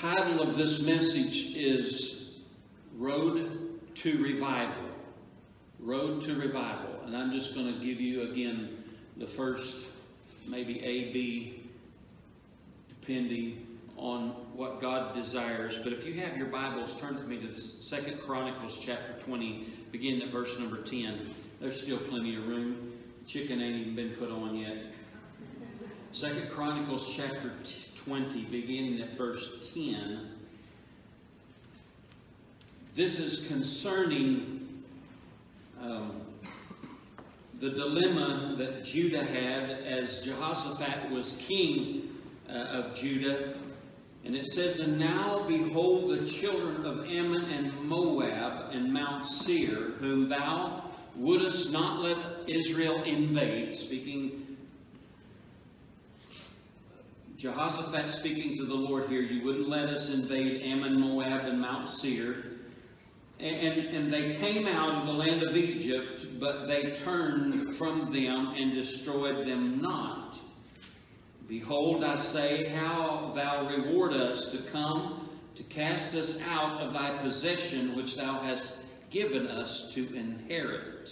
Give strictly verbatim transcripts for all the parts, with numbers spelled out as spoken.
title of this message is Road to Revival. Road to Revival. And I'm just going to give you again the first, maybe A, B, depending on what God desires. But if you have your Bibles, turn with me to Second Chronicles chapter twenty, beginning at verse number ten. There's still plenty of room. Chicken ain't even been put on yet. Second Chronicles chapter twenty, beginning at verse ten. This is concerning um, the dilemma that Judah had as Jehoshaphat was king uh, of Judah. And it says, "And now behold the children of Ammon and Moab and Mount Seir, whom thou wouldest not let Israel invade," speaking, Jehoshaphat speaking to the Lord here, "you wouldn't let us invade Ammon, Moab, and Mount Seir. And, and, and they came out of the land of Egypt, but they turned from them and destroyed them not. Behold, I say, how thou reward us to come to cast us out of thy possession, which thou hast given us to inherit.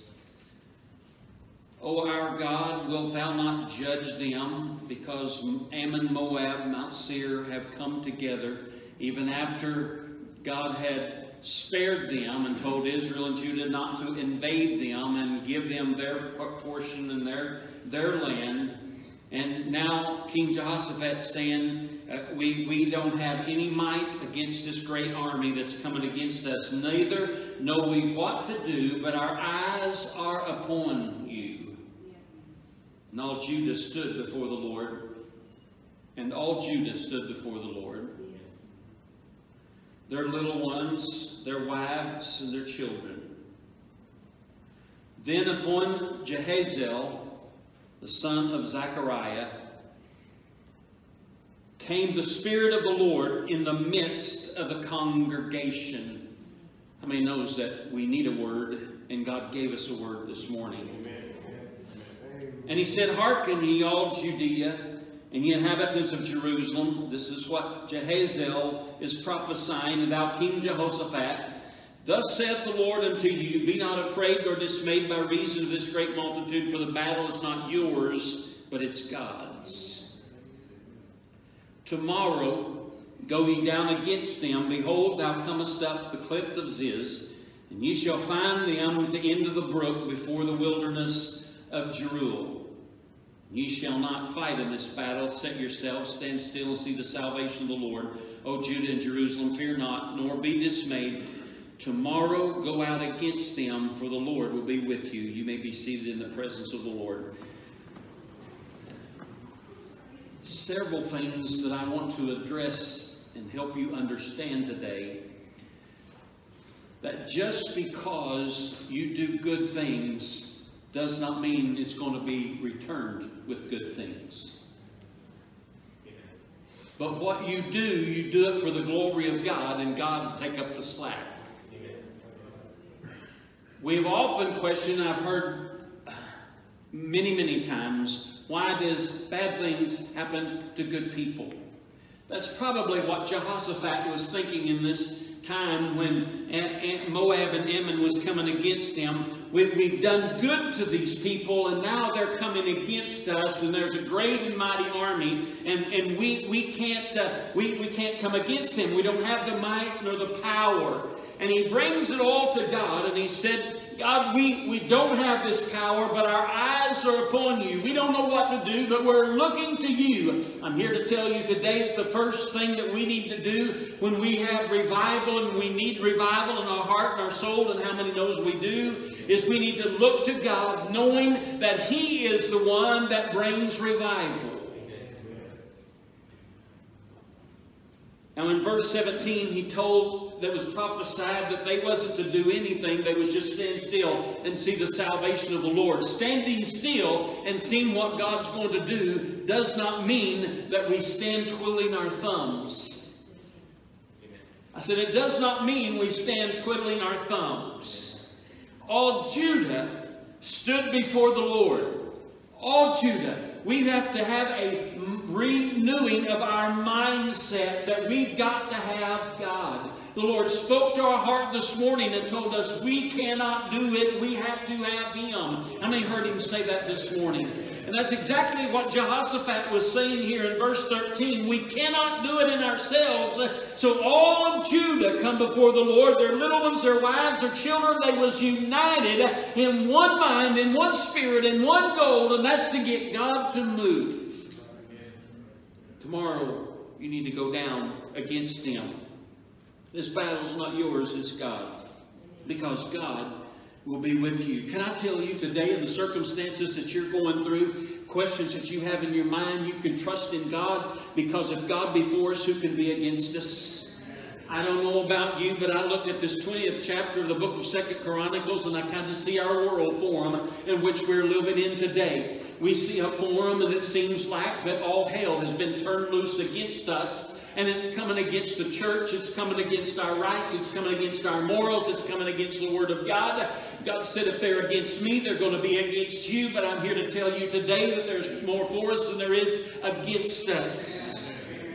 O our God, wilt thou not judge them? Because Ammon, Moab, Mount Seir have come together, even after God had spared them and told Israel and Judah not to invade them and give them their portion and their, their land. And now King Jehoshaphat saying, uh, we, we don't have any might against this great army that's coming against us. Neither know we what to do, but our eyes are upon you." Yes. And all Judah stood before the Lord. And all Judah stood before the Lord. Yes. Their little ones, their wives, and their children. Then upon Jehaziel, the son of Zechariah, came the Spirit of the Lord in the midst of the congregation. How many knows that we need a word, and God gave us a word this morning? Amen. And he said, "Hearken ye all Judea, and ye inhabitants of Jerusalem." This is what Jehaziel is prophesying about King Jehoshaphat. "Thus saith the Lord unto you, be not afraid nor dismayed by reason of this great multitude, for the battle is not yours, but it's God's. Tomorrow go ye down against them. Behold, thou comest up the cliff of Ziz, and ye shall find them at the end of the brook before the wilderness of Jeruel. Ye shall not fight in this battle. Set yourselves, stand still, and see the salvation of the Lord. O Judah and Jerusalem, fear not, nor be dismayed. Tomorrow go out against them, for the Lord will be with you." You may be seated in the presence of the Lord. Several things that I want to address and help you understand today. That just because you do good things does not mean it's going to be returned with good things. But what you do, you do it for the glory of God, and God will take up the slack. We've often questioned, I've heard many, many times, why does bad things happen to good people? That's probably what Jehoshaphat was thinking in this time when Moab and Ammon was coming against them. We've done good to these people, and now they're coming against us, and there's a great and mighty army, and, and we, we, can't, uh, we, we can't come against them. We don't have the might nor the power. And he brings it all to God, and he said, "God, we, we don't have this power, but our eyes are upon you. We don't know what to do, but we're looking to you." I'm here to tell you today that the first thing that we need to do when we have revival, and we need revival in our heart and our soul, and how many knows we do, is we need to look to God, knowing that He is the one that brings revival. Now in verse seventeen, he told, that was prophesied that they wasn't to do anything. They was just stand still and see the salvation of the Lord. Standing still and seeing what God's going to do does not mean that we stand twiddling our thumbs. I said it does not mean we stand twiddling our thumbs. All Judah stood before the Lord. All Judah. We have to have a renewing of our mindset that we've got to have God. The Lord spoke to our heart this morning and told us we cannot do it. We have to have Him. How many heard Him say that this morning? And that's exactly what Jehoshaphat was saying here in verse thirteen. We cannot do it in ourselves. So all of Judah come before the Lord. Their little ones, their wives, their children. They was united in one mind, in one spirit, in one goal. And that's to get God to move. Tomorrow you need to go down against them. This battle's not yours, it's God. Because God will be with you. Can I tell you today, in the circumstances that you're going through, questions that you have in your mind, you can trust in God, because if God be for us, who can be against us? I don't know about you, but I looked at this twentieth chapter of the book of Second Chronicles, and I kind of see our world form in which we're living in today. We see a forum, and it seems like that all hell has been turned loose against us. And it's coming against the church. It's coming against our rights. It's coming against our morals. It's coming against the Word of God. God said if they're against me, they're going to be against you. But I'm here to tell you today that there's more for us than there is against us.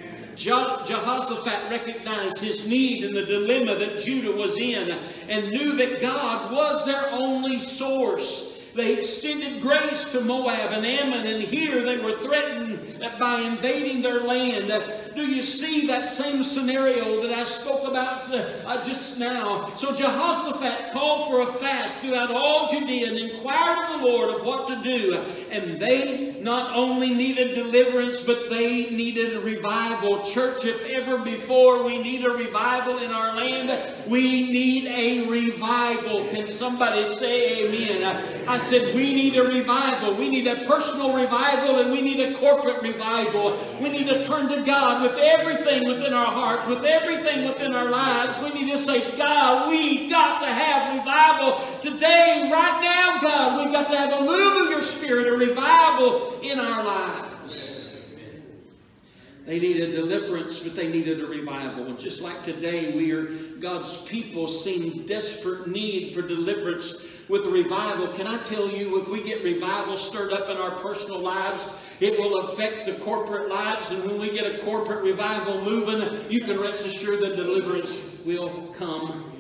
Jehoshaphat recognized his need and the dilemma that Judah was in, and knew that God was their only source. They extended grace to Moab and Ammon, and here they were threatened by invading their land. Do you see that same scenario that I spoke about uh, just now? So Jehoshaphat called for a fast throughout all Judea and inquired of the Lord of what to do. And they not only needed deliverance, but they needed a revival. Church, if ever before we need a revival in our land, we need a revival. Can somebody say amen? I said we need a revival. We need a personal revival, and we need a corporate revival. We need to turn to God with everything within our hearts, with everything within our lives. We need to say, God, we got to have revival today, right now, God. We got to have a move of your Spirit, a revival in our lives. They needed deliverance, but they needed a revival. And just like today, we are God's people seeing desperate need for deliverance with a revival. Can I tell you, if we get revival stirred up in our personal lives, it will affect the corporate lives. And when we get a corporate revival moving, you can rest assured that deliverance will come.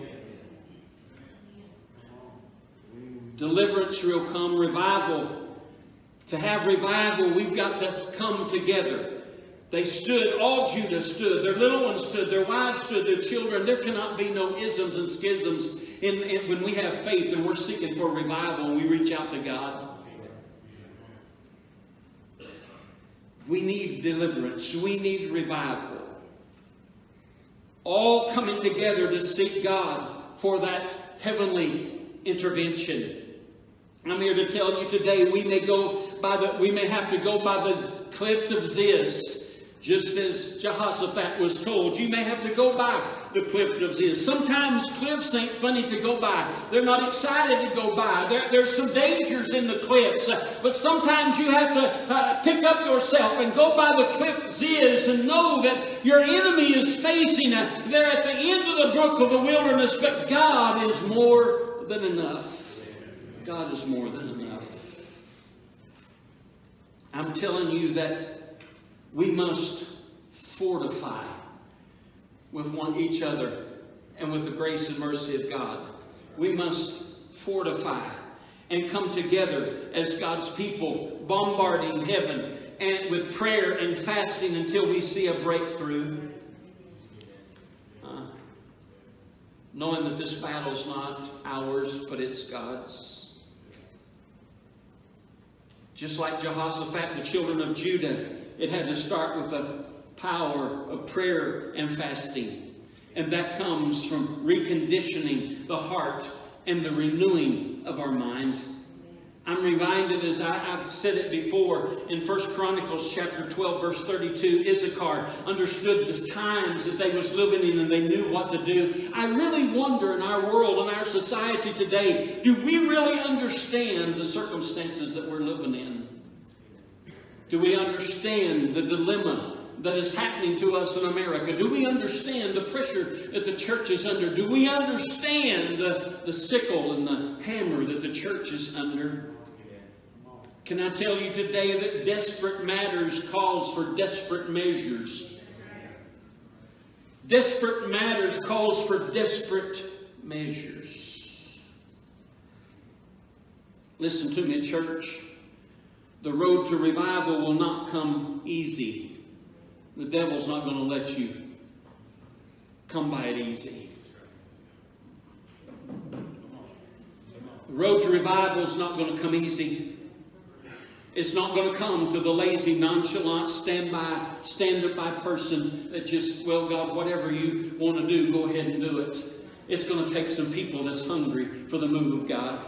Deliverance will come. Revival. To have revival, we've got to come together. They stood, all Judah stood, their little ones stood, their wives stood, their children. There cannot be no isms and schisms in, in, when we have faith and we're seeking for revival and we reach out to God. We need deliverance. We need revival. All coming together to seek God for that heavenly intervention. I'm here to tell you today, we may go by the, we may have to go by the cliff of Ziz. Just as Jehoshaphat was told, you may have to go by the cliff of Ziz. Sometimes cliffs ain't funny to go by. They're not excited to go by. There, there's some dangers in the cliffs. Uh, but sometimes you have to uh, pick up yourself and go by the cliff of Ziz and know that your enemy is facing. Uh, they're at the end of the brook of the wilderness, but God is more than enough. God is more than enough. I'm telling you that we must fortify with one each other and with the grace and mercy of God. We must fortify and come together as God's people, bombarding heaven and with prayer and fasting until we see a breakthrough. Uh, knowing that this battle's not ours, but it's God's. Just like Jehoshaphat, the children of Judah, it had to start with the power of prayer and fasting. And that comes from reconditioning the heart and the renewing of our mind. I'm reminded, as I, I've said it before, in First Chronicles chapter twelve, verse thirty-two, Issachar understood the times that they was living in and they knew what to do. I really wonder in our world, in our society today, do we really understand the circumstances that we're living in? Do we understand the dilemma that is happening to us in America? Do we understand the pressure that the church is under? Do we understand the, the sickle and the hammer that the church is under? Can I tell you today that desperate matters calls for desperate measures? Desperate matters calls for desperate measures. Listen to me, church. The road to revival will not come easy. The devil's not going to let you come by it easy. The road to revival is not going to come easy. It's not going to come to the lazy, nonchalant, stand-by, stand-by person that just, well, God, whatever you want to do, go ahead and do it. It's going to take some people that's hungry for the move of God.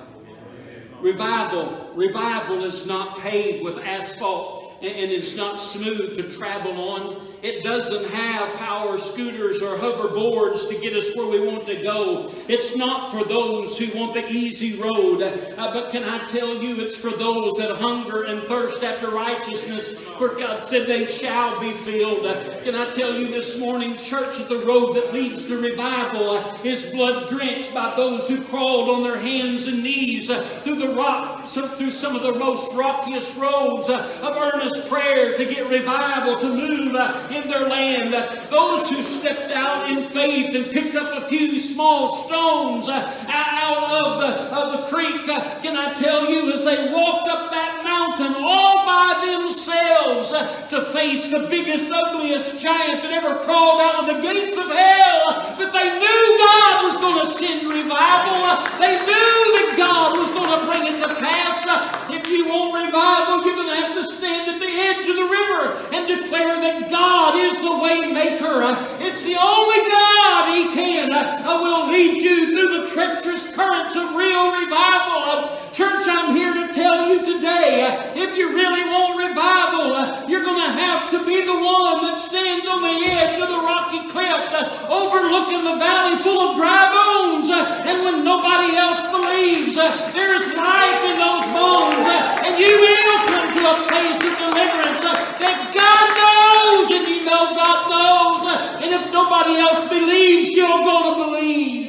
Revival, revival is not paved with asphalt, and it's not smooth to travel on. It doesn't have power scooters or hoverboards to get us where we want to go. It's not for those who want the easy road. Uh, but can I tell you, it's for those that hunger and thirst after righteousness. For God said they shall be filled. Uh, can I tell you this morning, church, that the road that leads to revival uh, is blood drenched by those who crawled on their hands and knees uh, through the rock, through some of the most rockiest roads uh, of earnest prayer to get revival to move uh, in their land. Uh, those who stepped out in faith and picked up a few small stones uh, out of the, of the creek, uh, can I tell you, as they walked up that mountain all by themselves uh, to face the biggest, ugliest giant that ever crawled out of the gates of hell, but they knew God was going to send revival. Uh, they knew that God was going to bring it to pass. Uh, if you want revival, you're going to have to stand at the edge of the river and declare that God is the way maker. Uh, it's the only God He can uh, uh, will lead you through the treacherous currents of real revival. Uh, church, I'm here to tell you today, uh, if you really want revival, uh, you're going to have to be the one that stands on the edge of the rocky cliff, uh, overlooking the valley full of dry bones. Uh, and when nobody else believes, uh, there's life in those bones. Uh, and you will come to a place of deliverance uh, that God knows, and you know God knows. Uh, and if nobody else believes, you're going to believe.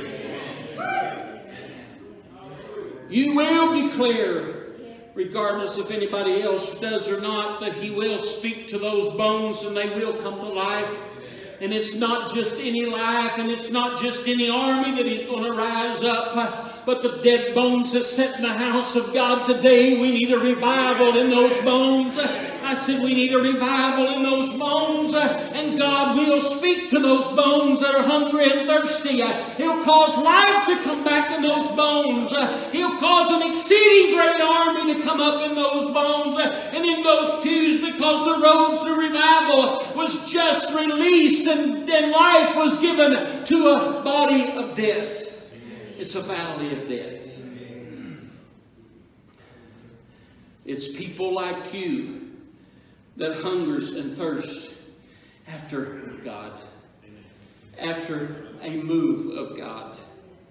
You will declare, regardless if anybody else does or not, that He will speak to those bones and they will come to life. And it's not just any life, and it's not just any army that He's going to rise up, but the dead bones that sit in the house of God today, we need a revival in those bones. I said we need a revival in those bones, and God will speak to those bones that are hungry and thirsty. He'll cause life to come back in those bones. He'll cause an exceeding great army to come up in those bones and in those pews, because the roads to revival was just released, and, and life was given to a body of death. It's a valley of death. It's people like you that hungers and thirsts after God, after a move of God.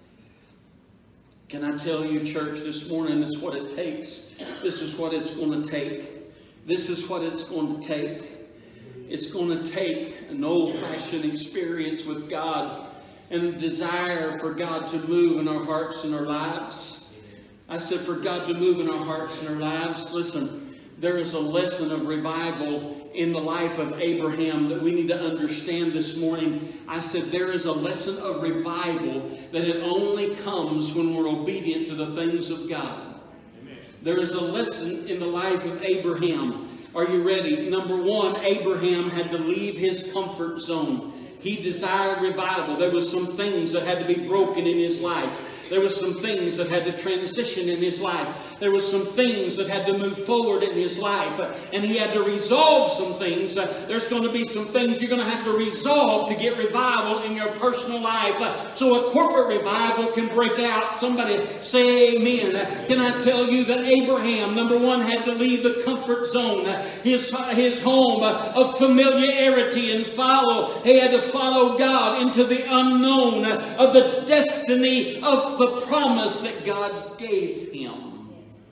Can I tell you, church, this morning, this is what it takes. This is what it's going to take. This is what it's going to take. It's going to take an old-fashioned experience with God and a desire for God to move in our hearts and our lives. I said for God to move in our hearts and our lives. Listen, there is a lesson of revival in the life of Abraham that we need to understand this morning. I said there is a lesson of revival that it only comes when we're obedient to the things of God. Amen. There is a lesson in the life of Abraham. Are you ready? Number one, Abraham had to leave his comfort zone. He desired revival. There were some things that had to be broken in his life. There were some things that had to transition in his life. There were some things that had to move forward in his life. And he had to resolve some things. There's going to be some things you're going to have to resolve to get revival in your personal life. So a corporate revival can break out. Somebody say amen. Can I tell you that Abraham, number one, had to leave the comfort zone. His, his home of familiarity and follow. He had to follow God into the unknown of the destiny of the promise that God gave him.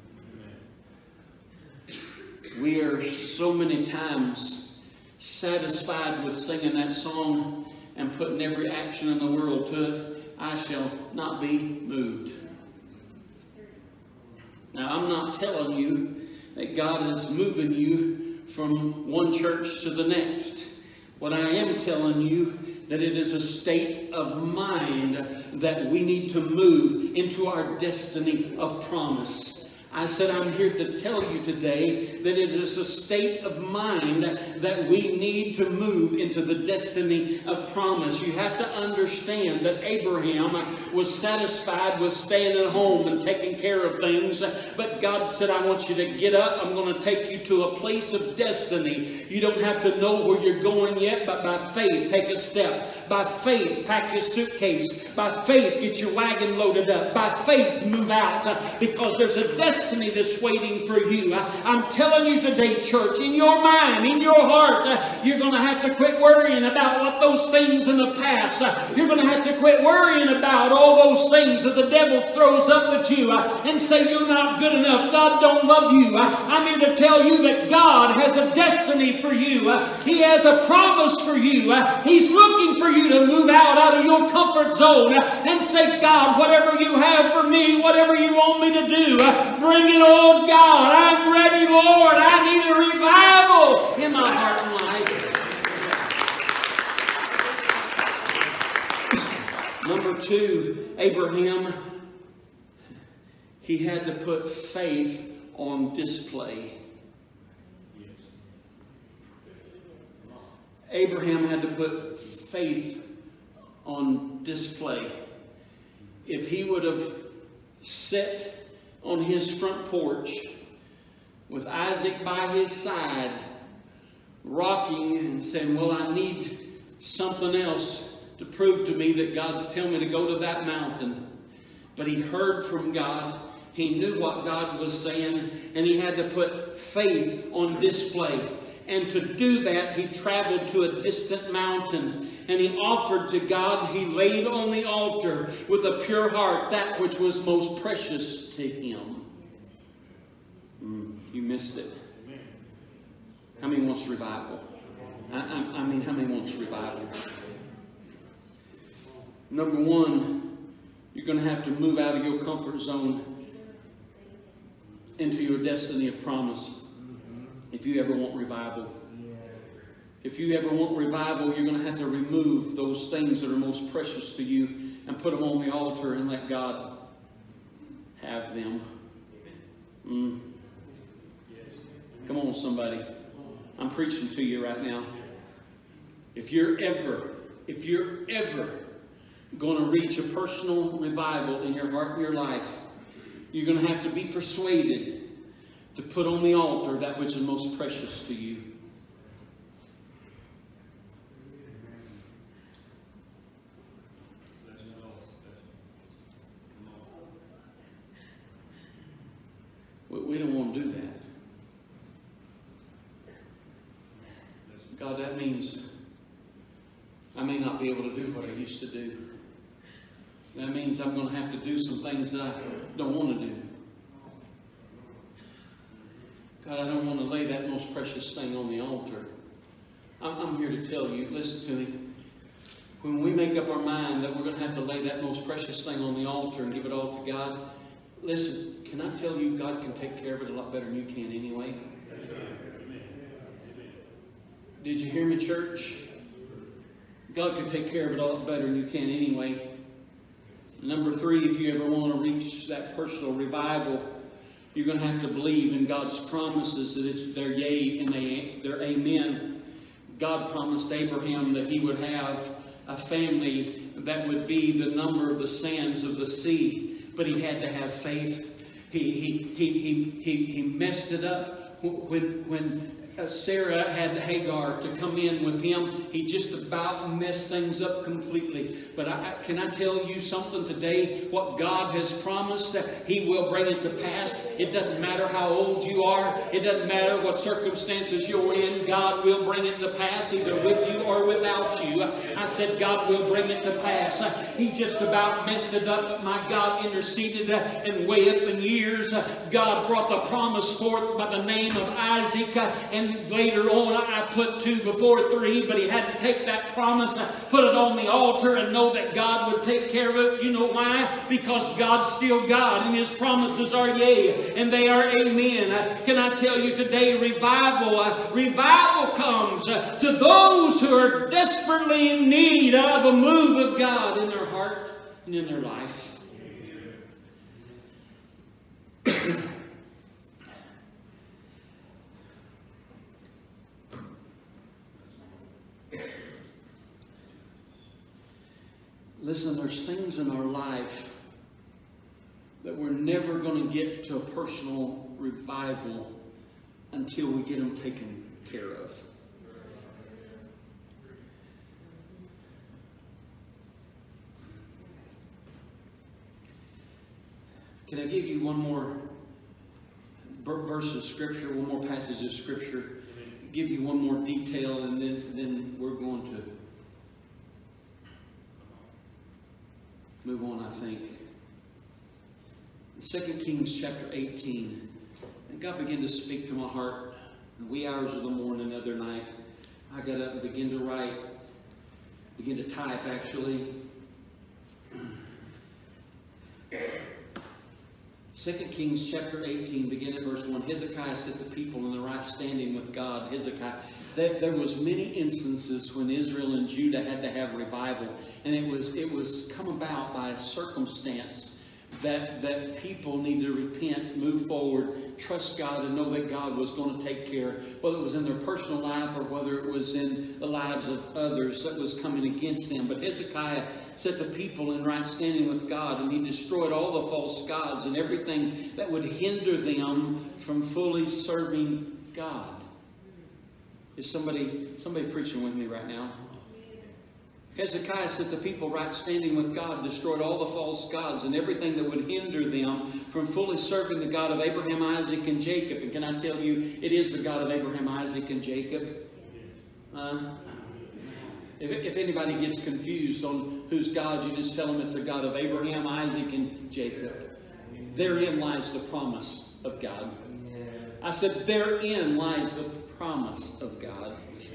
We are so many times satisfied with singing that song and putting every action in the world to it. I shall not be moved. Now, I'm not telling you that God is moving you from one church to the next. What I am telling you, that it is a state of mind that we need to move into our destiny of promise. I said I'm here to tell you today that it is a state of mind that we need to move into the destiny of promise. You have to understand that Abraham was satisfied with staying at home and taking care of things. But God said, I want you to get up. I'm going to take you to a place of destiny. You don't have to know where you're going yet, but by faith, take a step. By faith, pack your suitcase. By faith, get your wagon loaded up. By faith, move out. Because there's a destiny that's waiting for you. I, I'm telling you today, church, in your mind, in your heart, uh, you're going to have to quit worrying about what those things in the past. Uh, you're going to have to quit worrying about all those things that the devil throws up at you uh, and say you're not good enough. God don't love you. Uh, I'm here to tell you that God has a destiny for you. Uh, he has a promise for you. Uh, he's looking for you to move out, out of your comfort zone uh, and say, God, whatever you have for me, whatever you want me to do, uh, bring it on, God. I'm ready, Lord. I need a revival in my heart and life. Number two, Abraham, he had to put faith on display. Abraham had to put faith on display. If he would have sat on his front porch with Isaac by his side, rocking and saying, well, I need something else to prove to me that God's telling me to go to that mountain. But he heard from God. He knew what God was saying, and he had to put faith on display. And to do that, he traveled to a distant mountain, and he offered to God, he laid on the altar with a pure heart that which was most precious to him. Mm, you missed it. How many wants revival? I, I, I mean, how many wants revival? Number one, you're going to have to move out of your comfort zone into your destiny of promise. If you ever want revival. If you ever want revival, you're going to have to remove those things that are most precious to you and put them on the altar and let God have them. Mm. Come on, somebody. I'm preaching to you right now. If you're ever, if you're ever going to reach a personal revival in your heart and your life, you're going to have to be persuaded to put on the altar that which is most precious to you. We don't want to do that. God, that means I may not be able to do what I used to do. That means I'm going to have to do some things that I don't want to do. God, I don't want to lay that most precious thing on the altar. I'm, I'm here to tell you, listen to me. When we make up our mind that we're going to have to lay that most precious thing on the altar and give it all to God, listen, can I tell you God can take care of it a lot better than you can anyway? Did you hear me, church? God can take care of it a lot better than you can anyway. Number three, if you ever want to reach that personal revival, you're going to have to believe in God's promises, that it's their yea and they, their amen. God promised Abraham that he would have a family that would be the number of the sands of the sea. But he had to have faith. He, he, he, he, he, he messed it up when, when Sarah had Hagar to come in with him. He just about messed things up completely. But I, can I tell you something today? What God has promised, that He will bring it to pass. It doesn't matter how old you are. It doesn't matter what circumstances you're in. God will bring it to pass, either with you or without you. I said God will bring it to pass. He just about messed it up. My God interceded, and way up in years, God brought the promise forth by the name of Isaac, and And later on, I put two before three, but he had to take that promise, put it on the altar, and know that God would take care of it. You know why? Because God's still God, and His promises are yea, and they are amen. Uh, can I tell you today, revival, uh, revival comes uh, to those who are desperately in need of a move of God in their heart and in their life. Listen, there's things in our life that we're never going to get to a personal revival until we get them taken care of. Can I give you one more verse of Scripture, one more passage of Scripture? Give you one more detail, and then, then we're going to move on, I think. In Second Kings chapter eighteen, and God began to speak to my heart in the wee hours of the morning the other night. I got up and began to write, began to type actually. Second Kings chapter eighteen, beginning at verse one. Hezekiah set the people in the right standing with God. Hezekiah. There, there was many instances when Israel and Judah had to have revival, and it was it was come about by a circumstance that that people needed to repent, move forward, trust God, and know that God was going to take care, whether it was in their personal life or whether it was in the lives of others that was coming against them. But Hezekiah set the people in right standing with God, and he destroyed all the false gods and everything that would hinder them from fully serving God. Is somebody somebody preaching with me right now? Hezekiah set the people right standing with God, destroyed all the false gods and everything that would hinder them from fully serving the God of Abraham, Isaac, and Jacob. And can I tell you, it is the God of Abraham, Isaac, and Jacob. Uh, if, if anybody gets confused on whose God, you just tell them it's the God of Abraham, Isaac, and Jacob. Therein lies the promise of God. I said, therein lies the promise of God.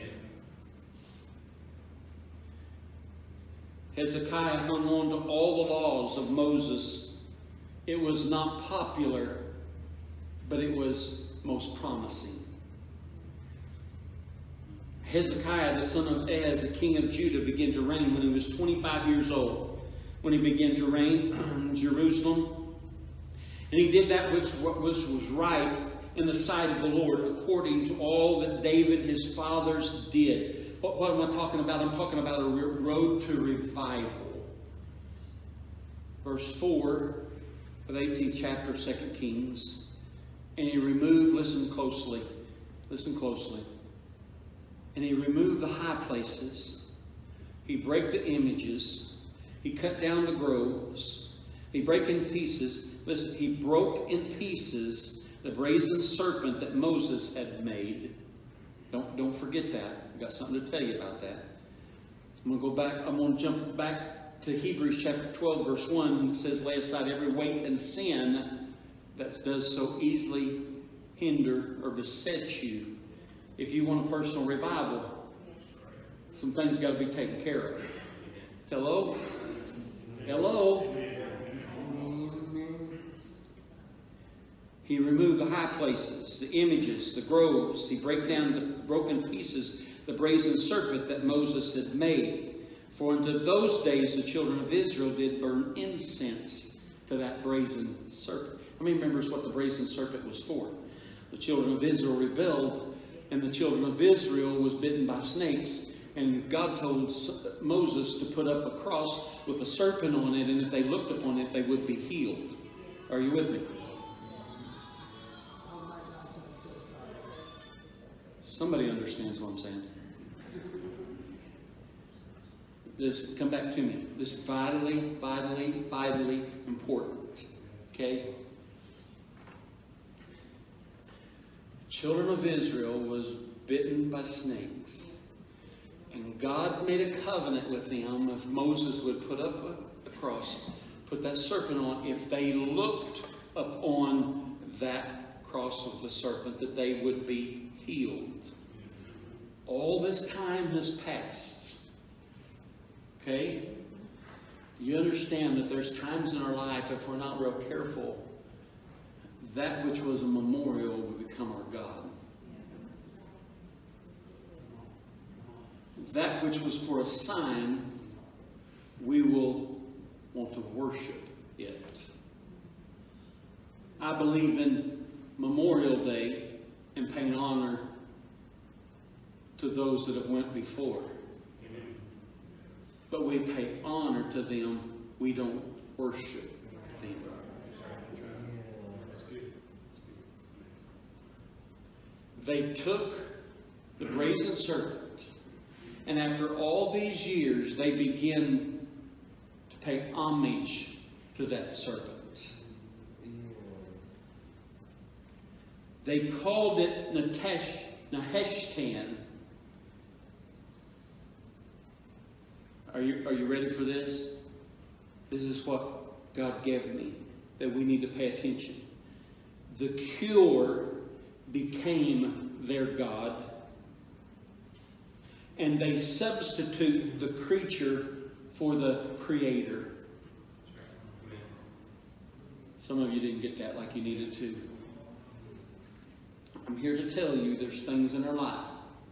Hezekiah hung on to all the laws of Moses. It was not popular, but it was most promising. Hezekiah, the son of Ahaz, the king of Judah, began to reign when he was twenty-five years old. When he began to reign in Jerusalem. And he did that which, which was right in the sight of the Lord, according to all that David, his fathers, did. What, what am I talking about? I'm talking about a road to revival. Verse four of the eighteenth chapter of Second Kings. And he removed, listen closely, listen closely. And he removed the high places. He brake the images. He cut down the groves. He brake in pieces. Listen, he broke in pieces the brazen serpent that Moses had made. Don't, don't forget that. I've got something to tell you about that. I'm going to go back. I'm going to jump back to Hebrews chapter twelve, verse one. It says, lay aside every weight and sin that does so easily hinder or beset you. If you want a personal revival, some things got to be taken care of. Hello? Hello? He removed the high places, the images, the groves. He broke down the broken pieces, the brazen serpent that Moses had made. For unto those days the children of Israel did burn incense to that brazen serpent. How many remembers what the brazen serpent was for? The children of Israel rebelled, and the children of Israel was bitten by snakes. And God told Moses to put up a cross with a serpent on it, and if they looked upon it, they would be healed. Are you with me? Somebody understands what I'm saying. This, come back to me. This is vitally, vitally, vitally important. Okay? Children of Israel was bitten by snakes. And God made a covenant with them if Moses would put up a, a cross, put that serpent on, if they looked upon that cross of the serpent, that they would be healed. healed. All this time has passed. Okay? You understand that there's times in our life, if we're not real careful, that which was a memorial will become our God. That which was for a sign, we will want to worship it. I believe in Memorial Day and paying honor to those that have went before. Amen. But we pay honor to them. We don't worship them. They took the brazen serpent, and after all these years, they begin to pay homage to that serpent. They called it Natesh, Neheshtan. Are you, are you ready for this? This is what God gave me, that we need to pay attention. The cure became their God, and they substitute the creature for the Creator. Some of you didn't get that like you needed to. I'm here to tell you there's things in our life.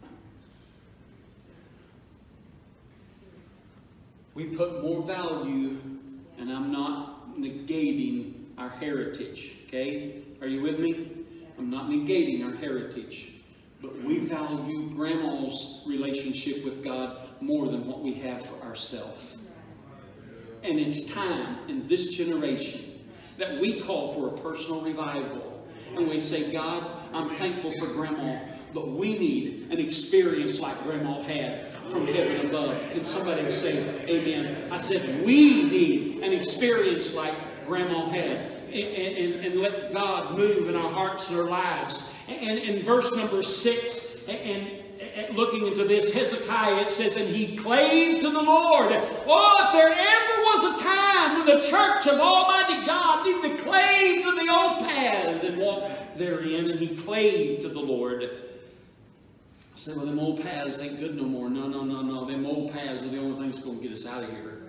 We put more value, and I'm not negating our heritage, okay? Are you with me? I'm not negating our heritage, but we value Grandma's relationship with God more than what we have for ourselves. And it's time in this generation that we call for a personal revival. And we say, God, I'm thankful for Grandma, but we need an experience like Grandma had from heaven above. Can somebody say amen? I said, we need an experience like Grandma had. And, and, and let God move in our hearts and our lives. And in verse number six, and, and looking into this, Hezekiah, it says, and he clave to the Lord. Oh, if there ever was a time when the church of Almighty God needed to clave to the old paths and walk therein, and he clave to the Lord. I said, well, them old paths ain't good no more. No, no, no, no. Them old paths are the only thing that's going to get us out of here.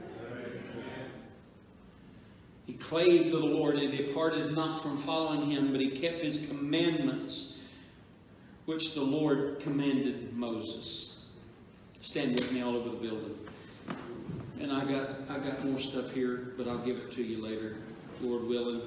He clave to the Lord and departed not from following him, but he kept his commandments, which the Lord commanded Moses. Stand with me all over the building. And I got, I got more stuff here, but I'll give it to you later, Lord willing.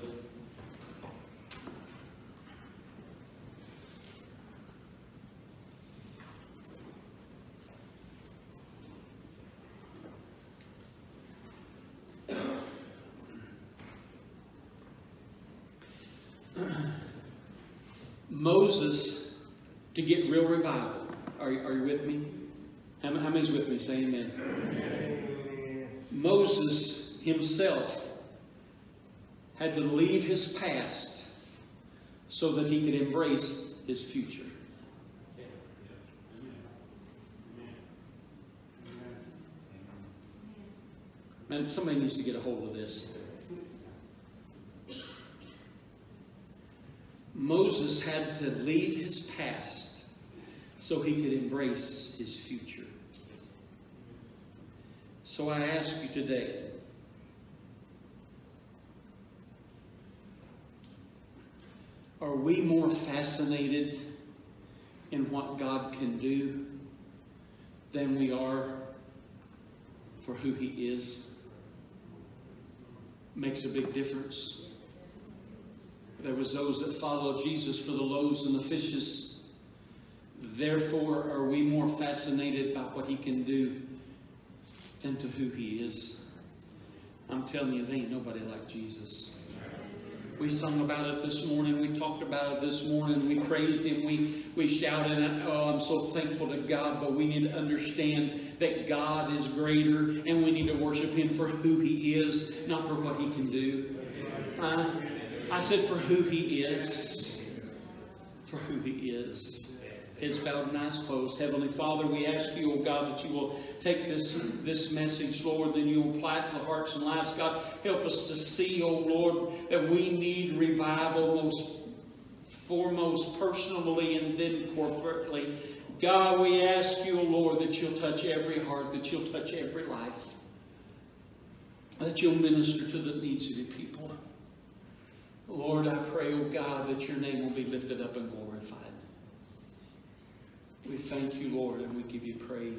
Moses, to get real revival. Are you, are you with me? How, how many's with me? Say amen. Amen. Moses himself had to leave his past so that he could embrace his future. Man, somebody needs to get a hold of this. Moses had to leave his past so he could embrace his future. So I ask you today, are we more fascinated in what God can do than we are for who He is? Makes a big difference. There was those that followed Jesus for the loaves and the fishes. Therefore, are we more fascinated by what He can do than to who He is? I'm telling you, there ain't nobody like Jesus. We sung about it this morning. We talked about it this morning. We praised Him. We, we shouted, oh, I'm so thankful to God. But we need to understand that God is greater, and we need to worship Him for who He is, not for what He can do. Uh, I said for who He is. For who He is. Heads bowed and eyes closed. Heavenly Father, we ask you, oh God, that you will take this, this message, Lord, then you will apply it to the hearts and lives. God, help us to see, oh Lord, that we need revival most foremost, personally, and then corporately. God, we ask you, O Lord, that you'll touch every heart, that you'll touch every life, that you'll minister to the needs of your people. Lord, I pray, O God, that your name will be lifted up and glorified. We thank you, Lord, and we give you praise.